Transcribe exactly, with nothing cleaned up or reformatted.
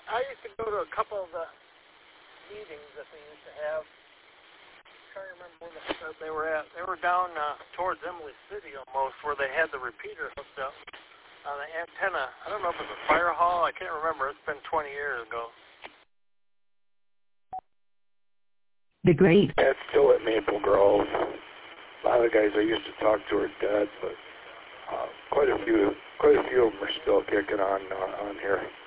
I used to go to a couple of the meetings that they used to have. I'm trying to remember where the, they were at. They were down uh, towards Emily City almost, where they had the repeater hooked up on the antenna. I don't know if it was a fire hall. I can't remember. It's been twenty years ago. The great. That's still at Maple Grove. A lot of the guys I used to talk to are dead, but uh, quite a few, quite a few of them are still kicking on uh, on here.